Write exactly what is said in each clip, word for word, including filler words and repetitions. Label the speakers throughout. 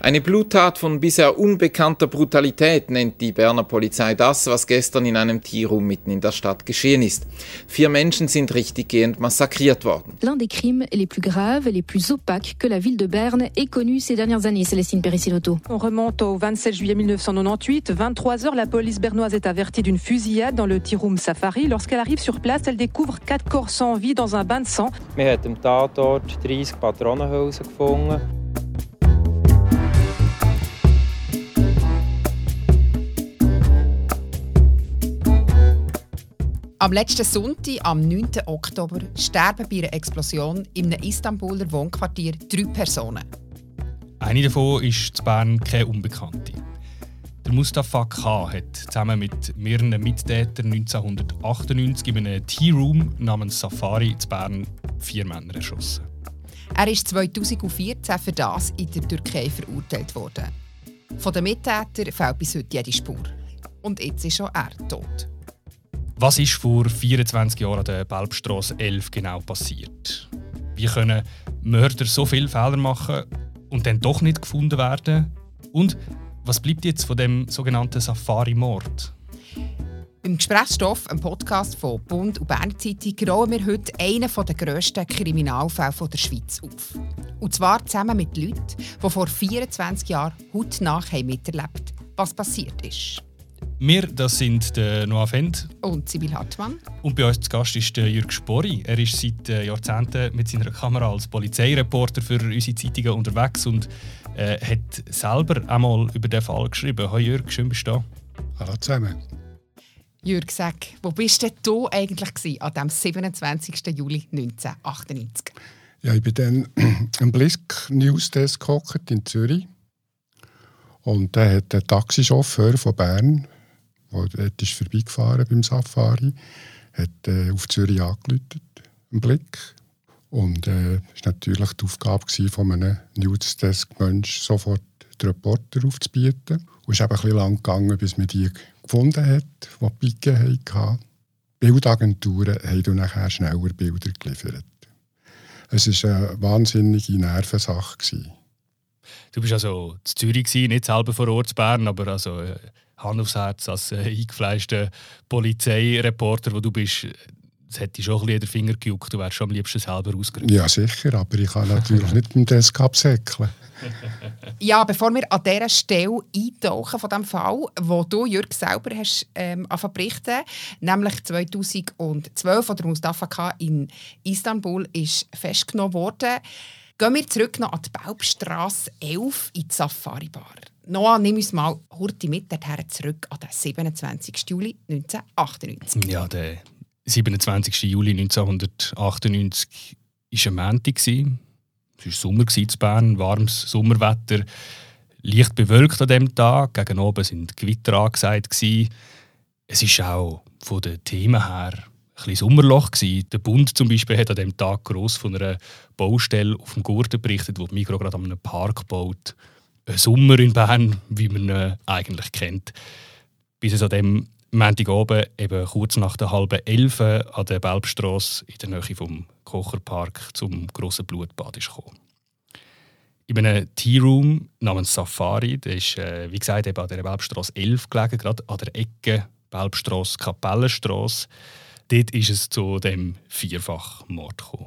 Speaker 1: Eine Bluttat von bisher unbekannter Brutalität nennt die Berner Polizei das, was gestern in einem Tea Room mitten in der Stadt geschehen ist. Vier Menschen sind richtiggehend massakriert worden.
Speaker 2: L'un des crimes les plus graves et les plus opaques que la ville de Berne ait connu ces dernières années. Célestine Périssé-Lotto.
Speaker 3: On remonte au vingt-sept juillet mille neuf cent quatre-vingt-dreight. vingt-trois heures, la police bernoise est avertie d'une fusillade dans le Tea Room Safari. Lorsqu'elle arrive sur place, elle découvre quatre corps sans vie dans un bain de sang.
Speaker 4: Wir haben am Tatort dreißig Patronenhülsen gefunden.
Speaker 5: Am letzten Sonntag, am neunten Oktober, sterben bei einer Explosion in einem Istanbuler Wohnquartier drei Personen.
Speaker 6: Eine davon ist in Bern keine Unbekannte. Der Mustafa K. hat zusammen mit mehreren Mittätern neunzehnhundertachtundneunzig in einem Tea Room namens Safari in Bern vier Männer erschossen.
Speaker 5: Er ist zweitausendvierzehn für das in der Türkei verurteilt worden. Von den Mittätern fehlt bis heute jede Spur. Und jetzt ist auch er tot.
Speaker 6: Was ist vor vierundzwanzig Jahren an der Belbstrasse elf genau passiert? Wie können Mörder so viele Fehler machen und dann doch nicht gefunden werden? Und was bleibt jetzt von dem sogenannten Safari-Mord?
Speaker 5: Im Gesprächsstoff, einem Podcast von Bund und Berner Zeitung, rollen wir heute einen der grössten Kriminalfälle der Schweiz auf. Und zwar zusammen mit Leuten, die vor vierundzwanzig Jahren hautnah miterlebt haben, was passiert ist.
Speaker 6: Wir, das sind der Noah Fendt
Speaker 5: und Sibyl Hartmann.
Speaker 6: Und bei uns zu Gast ist der Jürg Sporri. Er ist seit Jahrzehnten mit seiner Kamera als Polizeireporter für unsere Zeitungen unterwegs und äh, hat selber einmal über den Fall geschrieben. Hallo Jürg, schön bist du da.
Speaker 7: Hallo zusammen.
Speaker 5: Jürg, sag, wo bist denn du eigentlich gewesen, an dem siebenundzwanzigsten Juli neunzehnhundertachtundneunzig?
Speaker 7: Ja, ich bin dann am Blisk Newsdesk gehockt in Zürich. Und da hat der Taxichauffeur von Bern, der dort ist vorbeigefahren beim Safari, hat äh, auf Zürich angerufen, im Blick. Und es äh, war natürlich die Aufgabe von einem Newsdesk-Mensch, sofort den Reporter aufzubieten. Und es ist eben ein bisschen lang gegangen, bis man die gefunden hat, die Pike hatten. Bildagenturen haben dann nachher schneller Bilder geliefert. Es war eine wahnsinnige Nervensache.
Speaker 6: Du warst also in Zürich, nicht selber vor Ort in Bern, aber also äh, Hand aufs Herz als äh, eingefleischter Polizeireporter, wo du bist, es hätte schon ein bisschen den Finger gejuckt, du wärst schon am liebsten selber ausgerückt.
Speaker 7: Ja, sicher, aber ich kann natürlich nicht mit dem Desk absäckeln.
Speaker 5: Ja, bevor wir an dieser Stelle eintauchen von dem Fall, wo du, Jürg, selber hast ähm, berichten, nämlich zweitausendzwölf, wo der Mustafa K. in Istanbul ist festgenommen wurde, gehen wir zurück noch an die Belbstrasse elf in die Safari-Bar. Noah, nimm uns mal heute mit dorthin zurück an den siebenundzwanzigsten Juli neunzehnhundertachtundneunzig.
Speaker 6: Ja, der siebenundzwanzigsten Juli neunzehnhundertachtundneunzig war ein Montag. Es war Sommer in Bern, warmes Sommerwetter. Leicht bewölkt an diesem Tag. Gegen oben waren Gewitter angesagt. Es war auch von den Themen her ein bisschen Sommerloch. Der Bund zum Beispiel hat an diesem Tag gross von einer Baustelle auf dem Gurten berichtet, wo die Migros gerade an einem Park baut. Ein Sommer in Bern, wie man ihn eigentlich kennt. Bis es an diesem Montagabend, eben kurz nach der halben elf an der Belbstrasse in der Nähe vom Kocherpark zum grossen Blutbad ist gekommen. In einem Tea Room namens Safari, der ist, äh, wie gesagt, eben an der Belbstrasse elf gelegen, gerade an der Ecke Belbstrasse-Kapellenstrasse. Dort ist es zu dem Vierfachmord gekommen.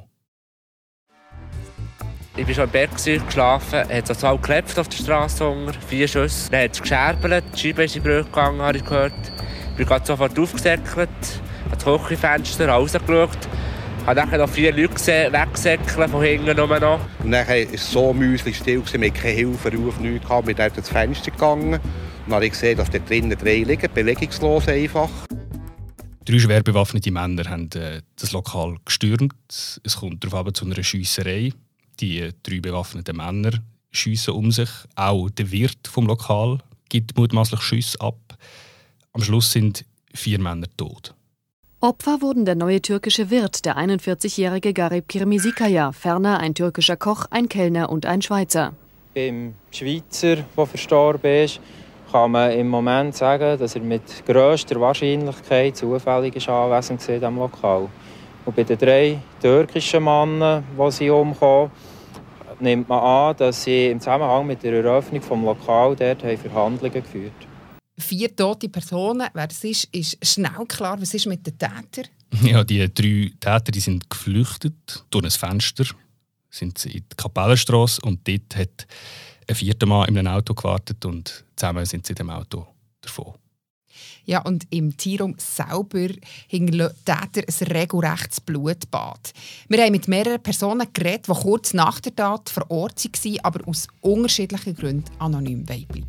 Speaker 8: Ich bin schon im Bett geschlafen, es hat so zwei geklopft auf der Straße unter, vier Schüsse. Dann hat es gescherbelt, die Scheibe ist in die Brüche gegangen, habe ich gehört. Ich bin gerade sofort aufgesäckelt, an das Küchenfenster rausgeschaut. Ich habe dann noch vier Leute gesehen, weggesäckelt, von hinten nur noch.
Speaker 9: Und dann war es so mühselig still, wir hatten keine Hilferuf, nichts gehabt. Wir sind durch das Fenster gegangen und dann habe ich gesehen, dass da drinnen drei liegen, bewegungslos einfach.
Speaker 6: Drei schwer bewaffnete Männer haben äh, das Lokal gestürmt. Es kommt darauf zu einer Schiesserei. Die drei bewaffneten Männer schiessen um sich. Auch der Wirt vom Lokal gibt mutmaßlich Schüsse ab. Am Schluss sind vier Männer tot.
Speaker 10: Opfer wurden der neue türkische Wirt, der einundvierzigjährige Garip Kirmisikaya, ferner ein türkischer Koch, ein Kellner und ein Schweizer.
Speaker 4: Beim Schweizer, der verstorben ist, kann man im Moment sagen, dass er mit grösster Wahrscheinlichkeit zufällig ist anwesend war in diesem Lokal. Und bei den drei türkischen Männern, die sie umkommen, nimmt man an, dass sie im Zusammenhang mit der Eröffnung des Lokals dort Verhandlungen geführt haben.
Speaker 5: Vier tote Personen, wer das ist, ist schnell klar. Was ist mit den Tätern?
Speaker 6: Ja, die drei Täter die sind geflüchtet durch ein Fenster, sind sie in die Kapellenstrasse und dort hat ein vierter Mann in einem Auto gewartet und zusammen sind sie in dem Auto davon.
Speaker 5: Ja, und im Tierraum selber hinterlassen Täter ein regelrechtes Blutbad. Wir haben mit mehreren Personen geredet, die kurz nach der Tat vor Ort waren, aber aus unterschiedlichen Gründen anonym bleiben.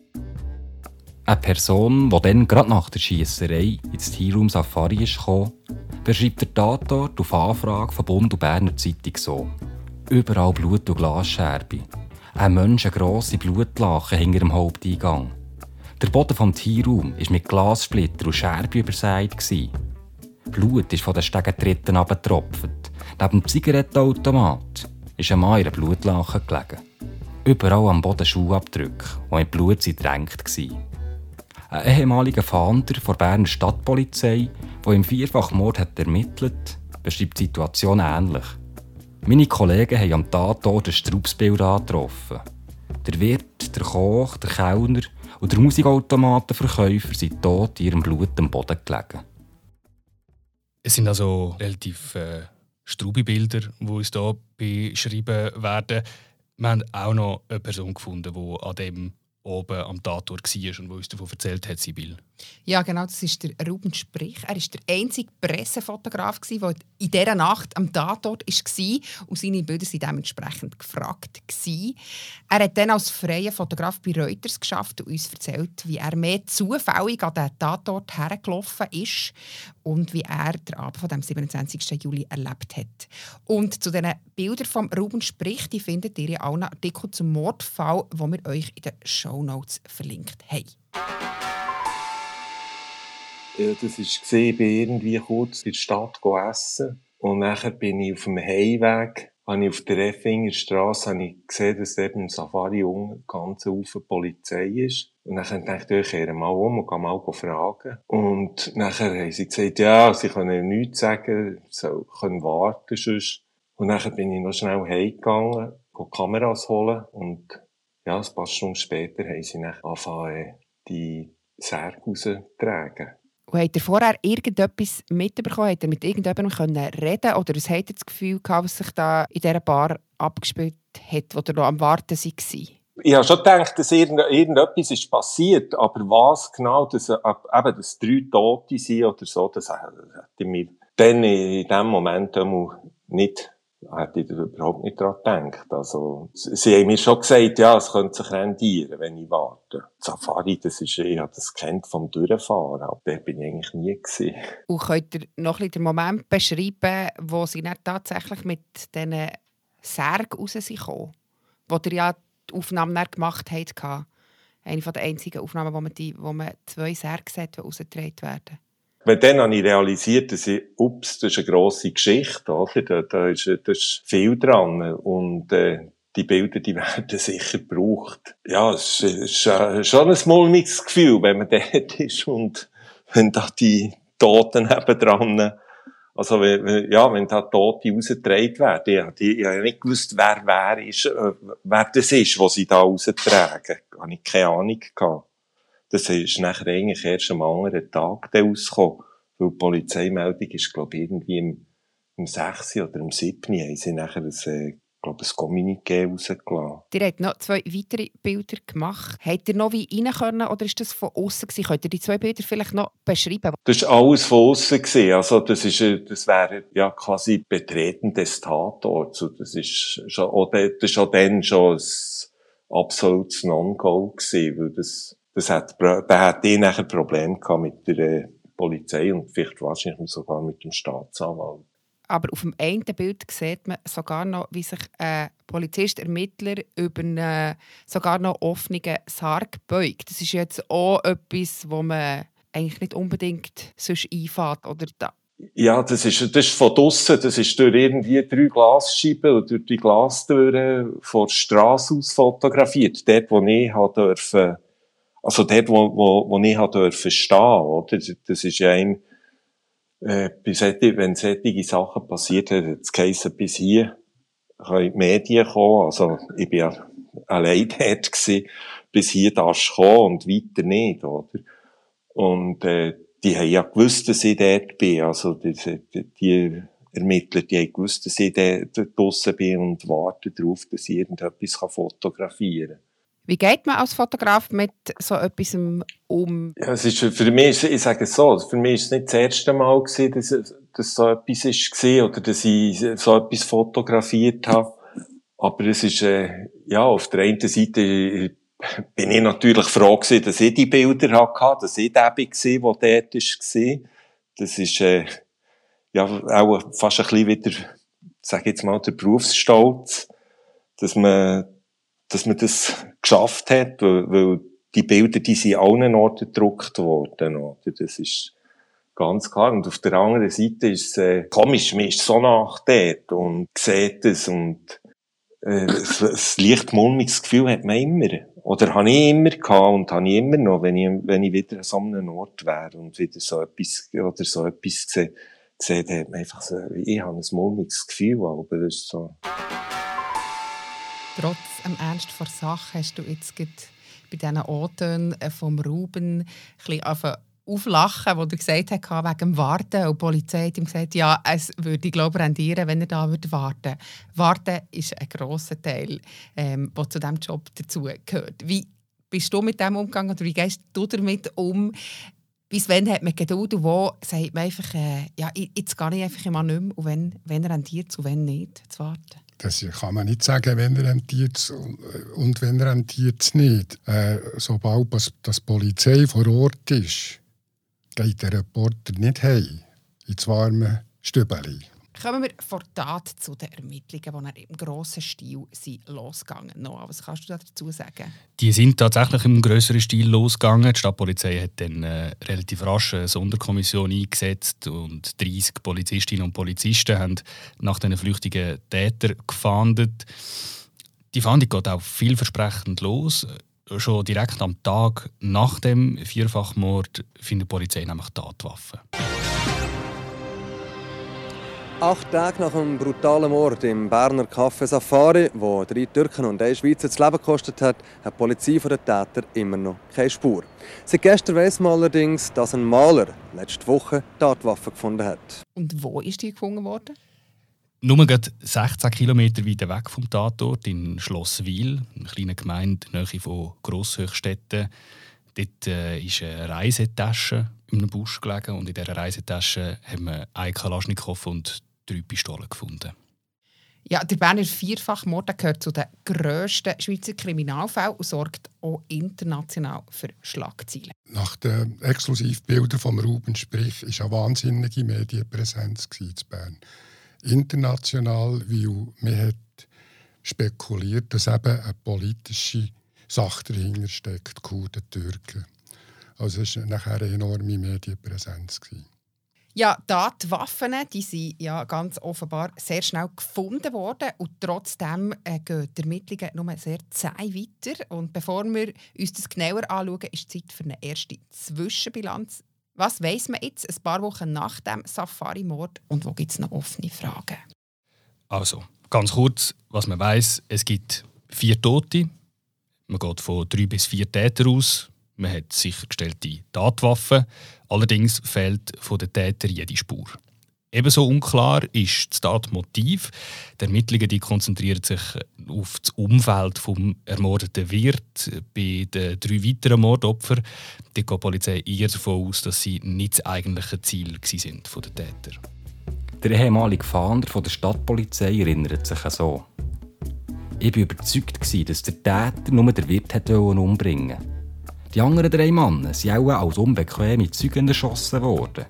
Speaker 11: Eine Person, die dann gerade nach der Schiesserei ins Tierraum Safari kam, beschreibt den Tatort auf Anfrage von Bund und Berner Zeitung so. Überall Blut und Glasscherbe. Ein menschengrosse Blutlache hinter dem Haupteingang. Der Boden des Tierraums war mit Glassplitter und Scherben übersät. Blut ist von den Stegentritten abgetropft. Neben dem Zigarettenautomat ist ein Mann in einer Blutlache gelegen. Überall am Boden Schuhabdrücke, die mit Blut gedrängt waren. Ein ehemaliger Fahnder der Berner Stadtpolizei, der im Vierfachmord hat ermittelt, beschreibt die Situation ähnlich. Meine Kollegen haben am Tatort ein Straubsbild angetroffen. Der Wirt, der Koch, der Kellner und der Musikautomatenverkäufer sind tot in ihrem Blut am Boden gelegen.
Speaker 6: Es sind also relativ äh, straube Bilder, die uns hier beschrieben werden. Wir haben auch noch eine Person gefunden, die an dem oben am Tatort war und die uns davon erzählt hat, Sibylle.
Speaker 5: Ja, genau, das ist der Ruben Sprich. Er war der einzige Pressefotograf, der in dieser Nacht am Tatort war und seine Bilder waren dementsprechend gefragt. Er hat dann als freier Fotograf bei Reuters geschafft und uns erzählt, wie er mehr zufällig an den Tatort hergelaufen ist und wie er den Abend von dem siebenundzwanzigsten Juli erlebt hat. Und zu diesen Bildern von Ruben Sprich, die findet ihr in allen Artikeln zum Mordfall, die wir euch in den Shownotes verlinkt haben.
Speaker 12: Ja, das war, ich bin irgendwie kurz in der Stadt essen. Und nachher bin ich auf dem Heimweg, habe ich auf der Effinger Strasse habe ich gesehen, dass dort im Safari unten ganz Haufen Polizei ist. Und dann dachte ich, ich kehre mal um und gehe mal fragen. Und nachher haben sie gesagt, ja, sie können nichts sagen, sie können warten sonst. Und nachher bin ich noch schnell heimgegangen, die Kameras holen. Und ja, ein paar Stunden später haben sie dann angefangen, die Särge rauszutragen.
Speaker 5: Und habt ihr vorher irgendetwas mitbekommen? Habt ihr mit irgendjemandem reden oder was habt ihr das Gefühl gehabt, was sich da in dieser Bar abgespielt hat, wo ihr noch am Warten war?
Speaker 12: Ich habe schon gedacht, dass irgendetwas ist passiert, aber was genau, dass, eben, dass drei Tote sind oder so, das hätte ich mir dann in dem Moment nicht, hätte ich überhaupt nicht daran gedacht. Also, sie haben mir schon gesagt, ja, es könnte sich rendieren, wenn ich warte. Safari, das ist, ich habe das kennt vom Durchfahren, aber da bin ich eigentlich nie gewesen.
Speaker 5: Und könnt ihr noch ein bisschen den Moment beschreiben, wo sie dann tatsächlich mit diesen Särgen rausgekommen, wo ihr ja die Aufnahme gemacht habt? Eine der einzigen Aufnahmen, wo man, die, wo man zwei Särge sieht, die rausgetragen werden.
Speaker 12: Weil dann habe ich realisiert, dass ich, ups, das ist eine grosse Geschichte, oder? Da, da, ist, da ist viel dran. Und, äh, die Bilder, die werden sicher gebraucht. Ja, es ist, äh, schon ein mulmiges Gefühl, wenn man dort ist und wenn da die Toten nebendran, also, wenn, ja, wenn da Tote rausgetragen werden. Ich, ich habe nicht gewusst, wer, wer ist, äh, wer das ist, was sie da raustragen. Da habe ich keine Ahnung gehabt. Das ist nachher eigentlich erst am anderen Tag rausgekommen. Weil die Polizeimeldung ist, glaube ich, irgendwie im, im sechs oder im sieben haben sie nachher ein, äh, glaube ich, ein Kommuniqué rausgelassen.
Speaker 5: Ihr habt noch zwei weitere Bilder gemacht. Habt ihr noch wie rein können oder ist das von außen gewesen? Könnt ihr die zwei Bilder vielleicht noch beschreiben?
Speaker 12: Das war alles von außen gewesen. Also, das ist, das wäre ja quasi Betreten des Tatorts. Das ist schon, auch, das ist auch dann schon ein absolutes Non-Go gewesen, weil das, Das hat, da hat die nachher Probleme gehabt mit der äh, Polizei und vielleicht wahrscheinlich sogar mit dem Staatsanwalt.
Speaker 5: Aber auf dem einen Bild sieht man sogar noch, wie sich ein Polizist, Ermittler über einen sogar noch offenen Sarg beugt. Das ist jetzt auch etwas, wo man eigentlich nicht unbedingt sonst einfährt, oder da.
Speaker 12: Ja, das ist, das ist von draussen, das ist durch irgendwie drei Glasscheiben oder durch die Glastüren von der Strasse aus fotografiert. Dort, wo ich durfte, also dort, wo, wo, wo ich durfte stehen, oder? Das ist ja ein, äh, wenn solche Sachen passiert hat, hat es geheissen, bis hier, in die Medien kommen. Also, ich bin ja allein dort gewesen, bis hier darfst du kommen und weiter nicht, oder? Und, äh, die haben ja gewusst, dass ich dort bin. Also, die, die, die Ermittler, die haben gewusst, dass ich dort draussen bin und warten darauf, dass ich irgendetwas fotografieren kann.
Speaker 5: Wie geht man als Fotograf mit so etwas um?
Speaker 12: Ja, es ist, für mich, ich sage es so, für mich ist es nicht das erste Mal gewesen, dass, dass so etwas war, oder dass ich so etwas fotografiert habe. Aber es ist, äh, ja, auf der einen Seite bin ich natürlich froh gewesen, dass ich die Bilder hatte, dass ich der war, der dort war. Das ist, äh, ja, auch fast ein bisschen wieder, sage ich jetzt mal, der Berufsstolz, dass man, dass man das geschafft hat, weil, weil die Bilder, die sind an allen Orten gedruckt worden, oder? Das ist ganz klar. Und auf der anderen Seite ist es, äh, komisch, man ist so nach dort und sieht es und, äh, ein leicht mulmiges Gefühl hat man immer. Oder habe ich immer gehabt und habe ich immer noch, wenn ich, wenn ich wieder an so einem Ort wäre und wieder so etwas, oder so etwas sehe, sehe, dann hat man einfach so, ich habe ein mulmiges Gefühl, aber das ist so.
Speaker 5: Trotz dem Ernst der Sache hast du jetzt bei diesen O-Tönen vom Ruben ein bisschen auflachen, wo er gesagt hat, wegen dem Warten. Und die Polizei hat ihm gesagt, ja, es würde, glaube ich, rendieren, wenn er da warten würde. Warten ist ein grosser Teil, ähm, der zu diesem Job dazu gehört. Wie bist du mit dem umgegangen oder wie gehst du damit um? Bis wann hat man Geduld und wo sagt man einfach, äh, ja, jetzt gehe ich einfach immer nicht mehr und wenn, wenn rendiert es und wenn nicht, zu warten?
Speaker 7: Das kann man nicht sagen, wenn er rentiert und wenn er rentiert nicht. Äh, sobald das Polizei vor Ort ist, geht der Reporter nicht heim ins warme Stübeli.
Speaker 5: Kommen wir von Tat zu den Ermittlungen, die im grossen Stil sind losgegangen sind. Noah, was kannst du dazu sagen?
Speaker 6: Die sind tatsächlich im grösseren Stil losgegangen. Die Stadtpolizei hat dann äh, relativ rasch eine Sonderkommission eingesetzt und dreissig Polizistinnen und Polizisten haben nach diesen flüchtigen Tätern gefahndet. Die Fahndung geht auch vielversprechend los. Schon direkt am Tag nach dem Vierfachmord findet die Polizei nämlich Tatwaffen.
Speaker 13: Acht Tage nach einem brutalen Mord im Berner Café Safari, wo drei Türken und ein Schweizer das Leben gekostet hat, hat die Polizei von den Tätern immer noch keine Spur. Seit gestern weiss man allerdings, dass ein Maler letzte Woche Tatwaffen gefunden hat.
Speaker 5: Und wo ist die gefunden worden?
Speaker 6: Nur gerade sechzehn Kilometer weiter weg vom Tatort in Schlosswil, eine kleine Gemeinde in der Nähe von Grosshöchstetten. Dort äh, ist eine Reisetasche in einem Busch gelegen und in dieser Reisetasche haben wir einen Kalaschnikow und drei Pistolen gefunden.
Speaker 5: Ja, der Berner Vierfachmord gehört zu den grössten Schweizer Kriminalfällen und sorgt auch international für Schlagzeilen.
Speaker 7: Nach den Exklusivbildern von Ruben Sprich war eine wahnsinnige Medienpräsenz in Bern. International, weil man hat spekuliert, dass eben eine politische Sache dahinter steckt, Kurden, Türken. Also es war nachher eine enorme Medienpräsenz.
Speaker 5: Ja, die Waffen die sind ja ganz offenbar sehr schnell gefunden worden und trotzdem äh, gehen die Ermittlungen nur sehr zäh weiter. Und bevor wir uns das genauer anschauen, ist Zeit für eine erste Zwischenbilanz. Was weiss man jetzt, ein paar Wochen nach dem Safari-Mord und wo gibt es noch offene Fragen?
Speaker 6: Also, ganz kurz, was man weiss, es gibt vier Tote. Man geht von drei bis vier Tätern aus. Man hat sichergestellte Tatwaffen. Allerdings fehlt von den Tätern jede Spur. Ebenso unklar ist das Tatmotiv. Die Ermittlungen die konzentrieren sich auf das Umfeld des ermordeten Wirt. Bei den drei weiteren Mordopfern geht die Polizei eher davon aus, dass sie nicht das eigentliche Ziel waren von den Tätern.
Speaker 11: Der ehemalige Fahnder von der Stadtpolizei erinnert sich so. Ich war überzeugt, dass der Täter nur den Wirt umbringen wollte. Die anderen drei Männer sind auch als unbequeme Zeugen erschossen worden.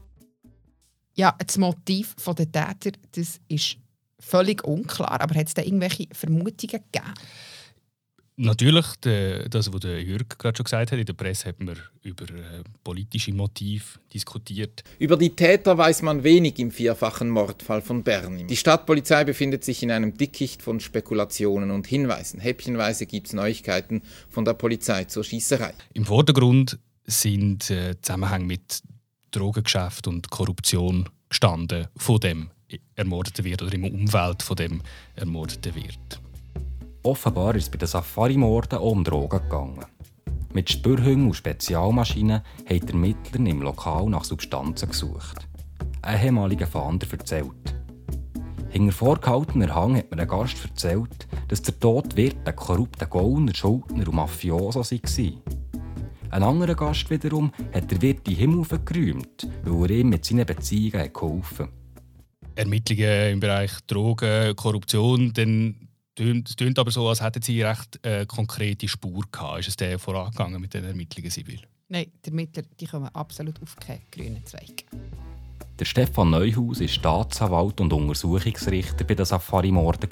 Speaker 5: Ja, das Motiv der Täter das ist völlig unklar. Aber hat es da irgendwelche Vermutungen gegeben?
Speaker 6: Natürlich, das, was Jürg gerade schon gesagt hat, in der Presse hat man über äh, politische Motive diskutiert.
Speaker 1: Über die Täter weiß man wenig im vierfachen Mordfall von Bern. Die Stadtpolizei befindet sich in einem Dickicht von Spekulationen und Hinweisen. Häppchenweise gibt es Neuigkeiten von der Polizei zur Schiesserei.
Speaker 6: Im Vordergrund sind äh, Zusammenhänge mit Drogengeschäft und Korruption gestanden von dem ermordeten Wirt oder im Umfeld von dem ermordeten Wirt.
Speaker 11: Offenbar ist es bei den Safari-Morden auch um Drogen gegangen. Mit Spürhunden und Spezialmaschinen haben die Ermittler im Lokal nach Substanzen gesucht. Ein ehemaliger Fahnder erzählt. Hinter vorgehaltener Hang hat mir ein Gast erzählt, dass der tote Wirt ein korrupter Gauner, Schuldner und Mafioso war. Ein anderer Gast wiederum hat der Wirt die Himmel geräumt, weil er ihm mit seinen Beziehungen geholfen hat.
Speaker 6: Ermittlungen im Bereich Drogen, Korruption, dann es klingt aber so, als hätten Sie recht äh, konkrete Spur gehabt. Ist es der vorangegangen mit den Ermittlungen, Sibyl?
Speaker 5: Nein, die Ermittler die kommen absolut auf keinen grünen Zweig.
Speaker 11: Der Stefan Neuhaus war Staatsanwalt und Untersuchungsrichter bei den Safari-Morden.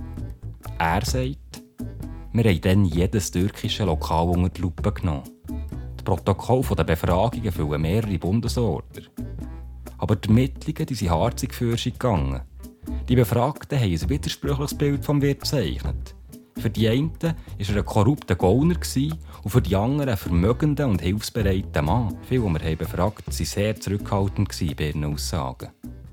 Speaker 11: Er sagt, wir haben dann jedes türkische Lokal unter die Lupe genommen. Das Protokoll der Befragungen füllen mehrere Bundesorder. Aber die Ermittlungen die sind harzig für sich gegangen. Die Befragten haben ein widersprüchliches Bild vom Wirt gezeichnet. Für die einen war er ein korrupter Gauner und für die anderen ein vermögender und hilfsbereiter Mann. Viele, die wir haben befragt, waren sehr zurückhaltend bei ihren Aussagen.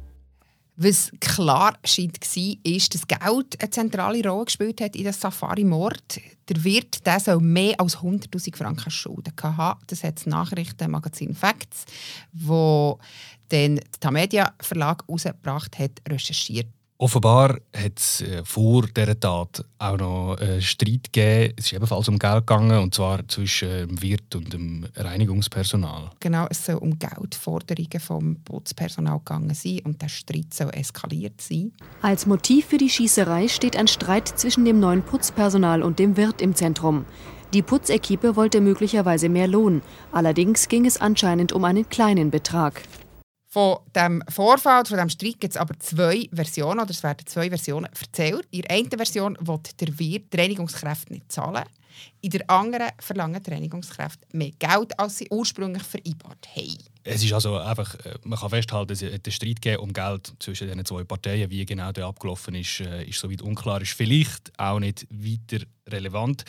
Speaker 5: Was klar scheint war, ist, dass Geld eine zentrale Rolle gespielt hat in den Safari-Mord. Der Wirt der soll mehr als hunderttausend Franken Schulden haben. Das hat das Nachrichtenmagazin Facts, das den Tamedia Verlag herausgebracht hat, recherchiert.
Speaker 6: Offenbar hat es vor dieser Tat auch noch einen Streit gegeben. Es ist ebenfalls um Geld gegangen, und zwar zwischen dem Wirt und dem Reinigungspersonal.
Speaker 5: Genau, es soll um Geldforderungen vom Putzpersonal gegangen sein und der Streit soll eskaliert sein.
Speaker 10: Als Motiv für die Schießerei steht ein Streit zwischen dem neuen Putzpersonal und dem Wirt im Zentrum. Die Putzequipe wollte möglicherweise mehr Lohn. Allerdings ging es anscheinend um einen kleinen Betrag.
Speaker 5: Von diesem Vorfall, von diesem Streit gibt es aber zwei Versionen, oder es werden zwei Versionen erzählt. In der einen Version will der Wirt die Reinigungskräfte nicht zahlen. In der anderen verlangen die Reinigungskräfte mehr Geld, als sie ursprünglich vereinbart haben.
Speaker 6: Es ist also einfach, man kann festhalten, es hat einen Streit gegeben um Geld zwischen diesen zwei Parteien. Wie genau der abgelaufen ist, ist soweit unklar. Ist vielleicht auch nicht weiter relevant.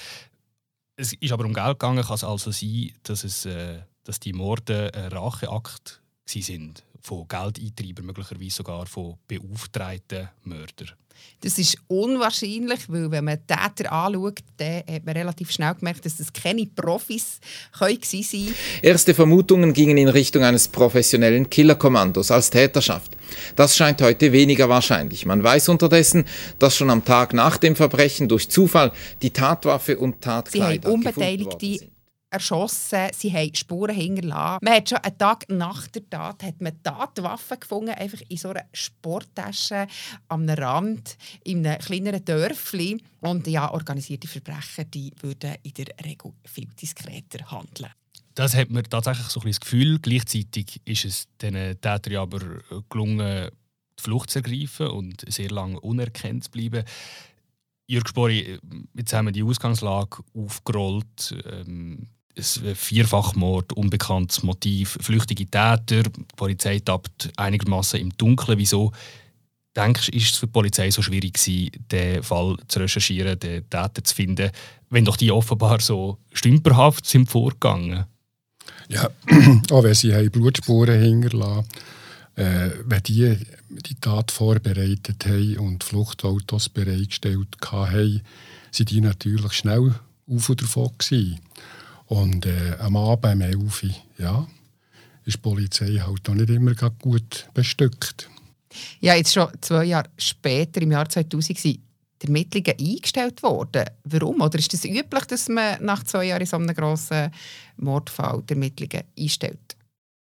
Speaker 6: Es ist aber um Geld gegangen. Kann es also sein, dass, es, dass die Morde ein Racheakt sind von Geldeintreibern, möglicherweise sogar von beauftragten Mördern.
Speaker 5: Das ist unwahrscheinlich, weil wenn man Täter anschaut, dann hat man relativ schnell gemerkt, dass das keine Profis gewesen sein.
Speaker 1: Erste Vermutungen gingen in Richtung eines professionellen Killerkommandos als Täterschaft. Das scheint heute weniger wahrscheinlich. Man weiß unterdessen, dass schon am Tag nach dem Verbrechen durch Zufall die Tatwaffe und Tatkleider gefunden worden sind.
Speaker 5: Erschossen, sie haben Spuren hinterlassen. Man hat schon einen Tag nach der Tat hat man Tatwaffen gefunden, einfach in so einer Sporttasche am Rand in einem kleineren Dörfli. Und ja, organisierte Verbrecher die würden in der Regel viel diskreter handeln.
Speaker 6: Das hat mir tatsächlich so ein bisschen das Gefühl. Gleichzeitig ist es den Tätern aber gelungen, die Flucht zu ergreifen und sehr lange unerkannt zu bleiben. Jürg Spori, jetzt haben wir die Ausgangslage aufgerollt. Ähm, ein Vierfachmord, unbekanntes Motiv, flüchtige Täter. Die Polizei tappt einigermaßen im Dunkeln. Wieso, denkst du, ist es für die Polizei so schwierig gewesen, den Fall zu recherchieren, den Täter zu finden, wenn doch die offenbar so stümperhaft sind vorgegangen?
Speaker 7: Ja, auch wenn sie Blutspuren hinterlassen äh, wenn die die Tat vorbereitet haben und Fluchtautos bereitgestellt haben, sind die natürlich schnell auf und davon gewesen. Und äh, am Abend um elf Uhr, ja, ist die Polizei halt auch nicht immer gut bestückt.
Speaker 5: Ja, jetzt schon zwei Jahre später, im Jahr zweitausend, sind die Ermittlungen eingestellt worden. Warum? Oder ist es das üblich, dass man nach zwei Jahren in so einem grossen Mordfall die Ermittlungen einstellt?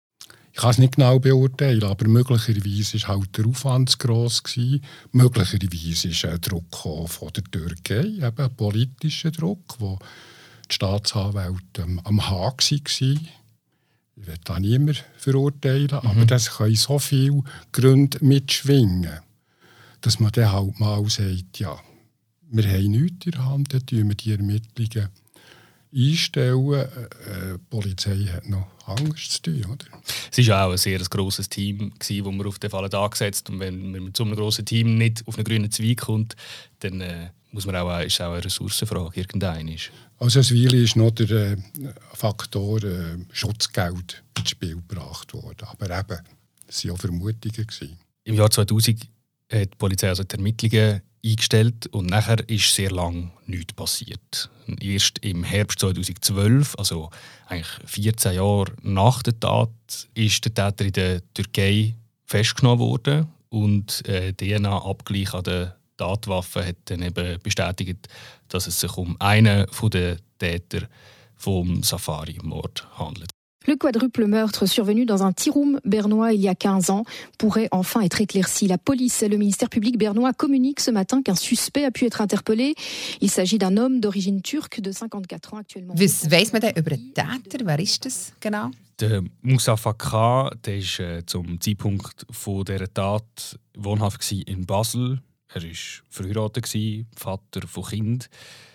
Speaker 7: Ich kann es nicht genau beurteilen, aber möglicherweise war halt der Aufwand zu gross gewesen. Möglicherweise ist ein Druck von der Türkei, eben ein politischer Druck, wo die Staatsanwälte am, am Haag waren. Ich will da niemand verurteilen, mhm. aber das können so viele Gründe mitschwingen, dass man dann halt mal sagt, ja, wir haben nichts in der Hand, dann tun wir die Ermittlungen einstellen. Äh, die Polizei hat noch Angst zu tun, oder?
Speaker 6: Es war ja auch ein sehr grosses Team, das wir auf den Fall angesetzt haben. Und wenn man mit so einem grossen Team nicht auf einen grünen Zweig kommt, dann äh, muss man auch, ist auch eine Ressourcenfrage irgendein ist.
Speaker 7: Also als Weile ist noch der äh, Faktor äh, Schutzgeld ins Spiel gebracht worden. Aber eben, es waren auch Vermutungen gewesen.
Speaker 6: Im Jahr zweitausend hat die Polizei also die Ermittlungen eingestellt und nachher ist sehr lang nichts passiert. Erst im Herbst zweitausendzwölf, also eigentlich vierzehn Jahre nach der Tat, ist der Täter in der Türkei festgenommen worden und äh, D N A-Abgleich an der Tatwaffe hat dann eben bestätigt, dass es sich um einen der Täter vom Safari-Mord handelt.
Speaker 2: Le quadruple meurtre survenu dans un tea-room bernois il y a quinze ans pourrait enfin être éclairci. La police et le ministère public bernois communiquent ce matin qu'un suspect a pu être interpellé. Il s'agit d'un homme d'origine turque de cinquantaquatre ans actuellement.
Speaker 5: Was weiss man denn über den Täter? Wer ist das genau?
Speaker 6: Der Mustafa K. der ist äh, zum Zeitpunkt von dieser Tat wohnhaft in Basel. Er war verheiratet, Vater von Kind.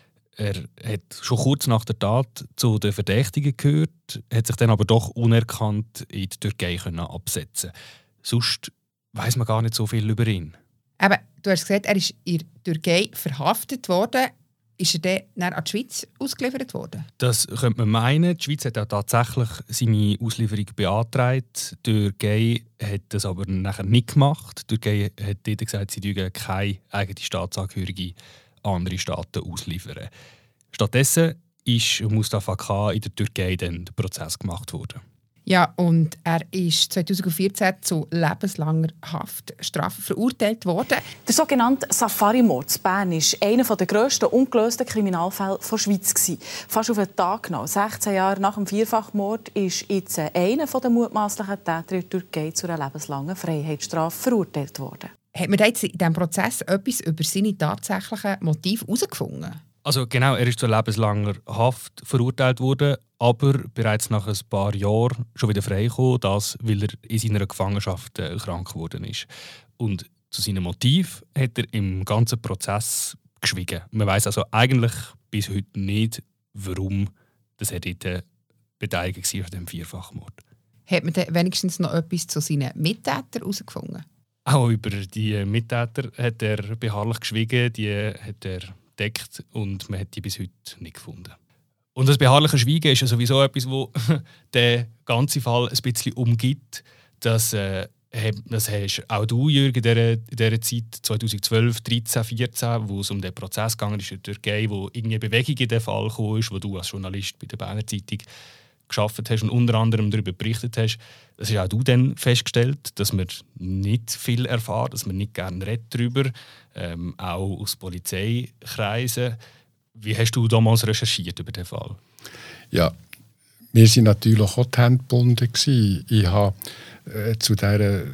Speaker 6: Er hat schon kurz nach der Tat zu den Verdächtigen gehört, hat sich dann aber doch unerkannt in die Türkei absetzen können. Sonst weiss man gar nicht so viel über ihn.
Speaker 5: Aber du hast gesagt, er ist in der Türkei verhaftet worden. Ist er dann an die Schweiz ausgeliefert worden?
Speaker 6: Das könnte man meinen. Die Schweiz hat ja tatsächlich seine Auslieferung beantragt. Die Türkei hat das aber nachher nicht gemacht. Die Türkei hat dort gesagt, sie dürfen keine eigene Staatsangehörige andere Staaten ausliefern. Stattdessen ist Mustafa K. in der Türkei dann der Prozess gemacht worden.
Speaker 5: Ja, und er ist zweitausendvierzehn zu lebenslanger Haftstrafe verurteilt worden.
Speaker 14: Der sogenannte Safari-Mord in Bern war einer der grössten ungelösten Kriminalfälle der Schweiz. Fast auf einen Tag genau. sechzehn Jahre nach dem Vierfachmord ist jetzt einer der mutmaßlichen Täter in der Türkei zu einer lebenslangen Freiheitsstrafe verurteilt worden.
Speaker 5: Hat man jetzt in diesem Prozess etwas über seine tatsächlichen Motive herausgefunden?
Speaker 6: Also genau, er ist zu lebenslanger Haft verurteilt worden, aber bereits nach ein paar Jahren schon wieder freigekommen, das, weil er in seiner Gefangenschaft äh, krank geworden ist. Und zu seinem Motiv hat er im ganzen Prozess geschwiegen. Man weiss also eigentlich bis heute nicht, warum das er dort beteiligt war an diesem Vierfachmord.
Speaker 5: Hat man denn wenigstens noch etwas zu seinen Mittätern herausgefunden?
Speaker 6: Auch über die Mittäter hat er beharrlich geschwiegen, die hat er entdeckt und man hat die bis heute nicht gefunden. Und das beharrliche Schweigen ist ja sowieso etwas, das den ganzen Fall ein bisschen umgibt. Das, äh, das hast auch du, Jürgen, in dieser, in dieser Zeit zweitausendzwölf, dreizehn, vierzehn, wo es um den Prozess gegangen ist in der Türkei, wo irgendwie Bewegung in den Fall gekommen ist, wo du als Journalist bei der Berner Zeitung geschafft hast und unter anderem darüber berichtet hast. Das hast auch du dann festgestellt, dass man nicht viel erfährt, dass man nicht gerne redet darüber, ähm, auch aus Polizeikreisen. Wie hast du damals recherchiert über den Fall?
Speaker 7: Ja, wir waren natürlich auch die Hände gebunden. Ich habe äh, zu dieser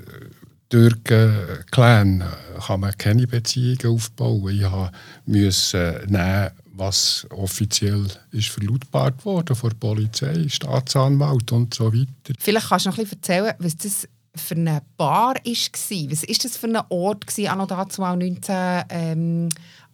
Speaker 7: Türken-Clan kann man keine Beziehungen aufbauen. Ich musste nehmen, was offiziell ist verlautbart wurde von der Polizei, Staatsanwalt und so weiter.
Speaker 5: Vielleicht kannst du noch ein bisschen erzählen, was das für eine Bar war. Was war das für ein Ort anno dazu neunzehnhundertachtundneunzig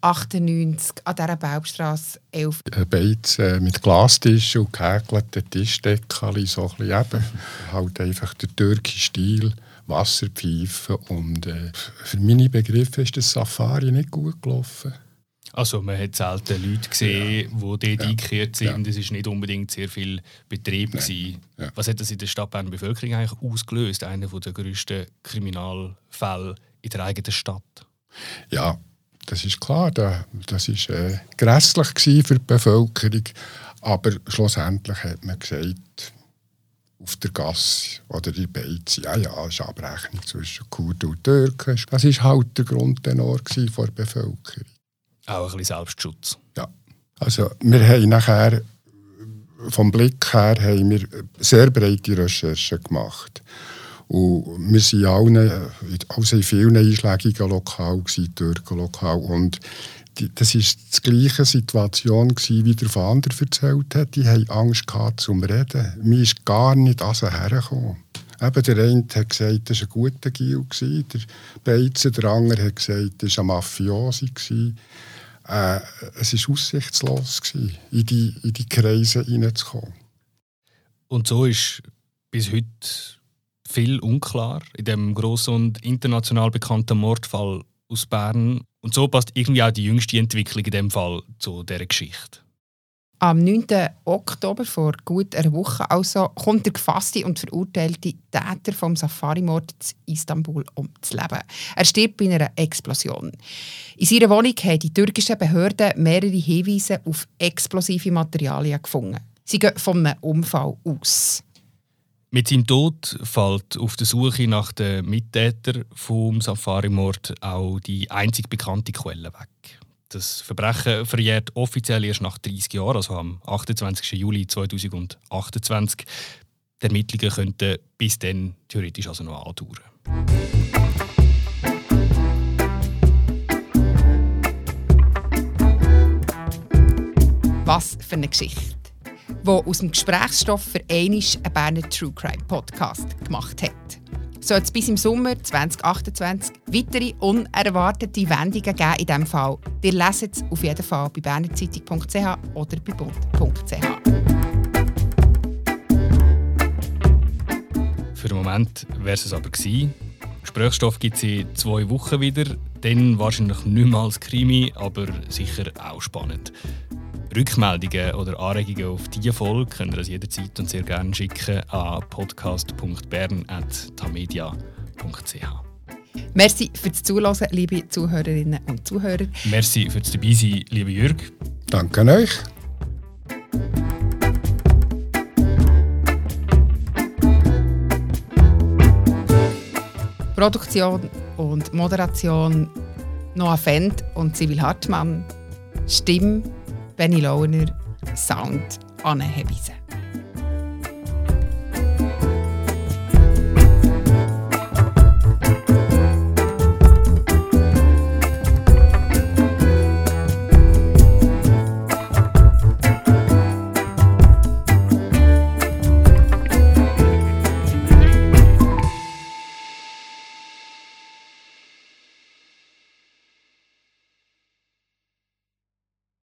Speaker 5: an dieser Baubstrasse elf?
Speaker 7: Ein Beiz äh, mit Glastischen und gehäkelten Tischdeckchen, so ein bisschen eben. Halt einfach der türkische Stil, Wasserpfeifen und äh, für meine Begriffe ist das Safari nicht gut gelaufen.
Speaker 6: Also man hat selten Leute gesehen, ja. die dort ja. eingekehrt sind. Es ja. war nicht unbedingt sehr viel Betrieb. Ja. Was hat das in der Stadt Bern Bevölkerung eigentlich ausgelöst? Einer der grössten Kriminalfälle in der eigenen Stadt.
Speaker 7: Ja, das ist klar. Das war äh, grässlich für die Bevölkerung. Aber schlussendlich hat man gesagt, auf der Gasse oder in Beiz, ja, ja, es ist eine Abrechnung zwischen Kurden und Türken. Das war halt der Grundtenor der Bevölkerung.
Speaker 6: Auch ein bisschen Selbstschutz.
Speaker 7: Ja. Also wir haben nachher, vom Blick her, haben wir sehr breite Recherchen gemacht. Und wir waren allen, also in vielen einschlägigen Lokalen, Türkenlokal. Und die, das war die gleiche Situation, wie der Vander erzählt hat. Die hatten Angst gehabt, zum Reden. Mir ist gar nicht an sie hergekommen. Eben der eine hat gesagt, das war ein guter Gil. Der Beizer, der andere hat gesagt, das war ein Mafiosi. Äh, es war aussichtslos, in die, in die Kreise hineinzukommen.
Speaker 6: Und so ist bis heute viel unklar in dem grossen und international bekannten Mordfall aus Bern. Und so passt irgendwie auch die jüngste Entwicklung in dem Fall zu dieser Geschichte.
Speaker 5: Am neunten Oktober, vor gut einer Woche, also, kommt der gefasste und verurteilte Täter vom Safari-Mord in Istanbul ums Leben. Er stirbt bei einer Explosion. In seiner Wohnung haben die türkischen Behörden mehrere Hinweise auf explosive Materialien gefunden. Sie gehen von einem Unfall aus.
Speaker 6: Mit seinem Tod fällt auf der Suche nach den Mittätern vom Safari-Mord auch die einzig bekannte Quelle weg. Das Verbrechen verjährt offiziell erst nach dreißig Jahren, also am achtundzwanzigsten Juli zweitausendachtundzwanzig. Die Ermittlungen könnten bis dann theoretisch also noch andauern.
Speaker 5: Was für eine Geschichte, die aus dem Gesprächsstoff für einmal einen Berner True Crime Podcast gemacht hat. Soll es bis im Sommer zwanzig achtundzwanzig weitere unerwartete Wendungen geben in diesem Fall? Ihr leset es auf jeden Fall bei bernerzeitung punkt c h oder bei bund punkt c h.
Speaker 6: Für den Moment wäre es aber gewesen. Gesprächsstoff gibt es in zwei Wochen wieder. Dann wahrscheinlich nicht mehr als Krimi, aber sicher auch spannend. Rückmeldungen oder Anregungen auf diese Folge könnt ihr uns jederzeit und sehr gerne schicken an podcast punkt bern at tamedia punkt c h.
Speaker 5: Merci fürs Zuhören, liebe Zuhörerinnen und Zuhörer.
Speaker 6: Merci fürs Dabeisein, lieber Jürg.
Speaker 7: Danke an euch.
Speaker 5: Produktion und Moderation Noah Fendt und Sibyl Hartmann. Stimme Benny Launer, Sound Anne Hebbisen.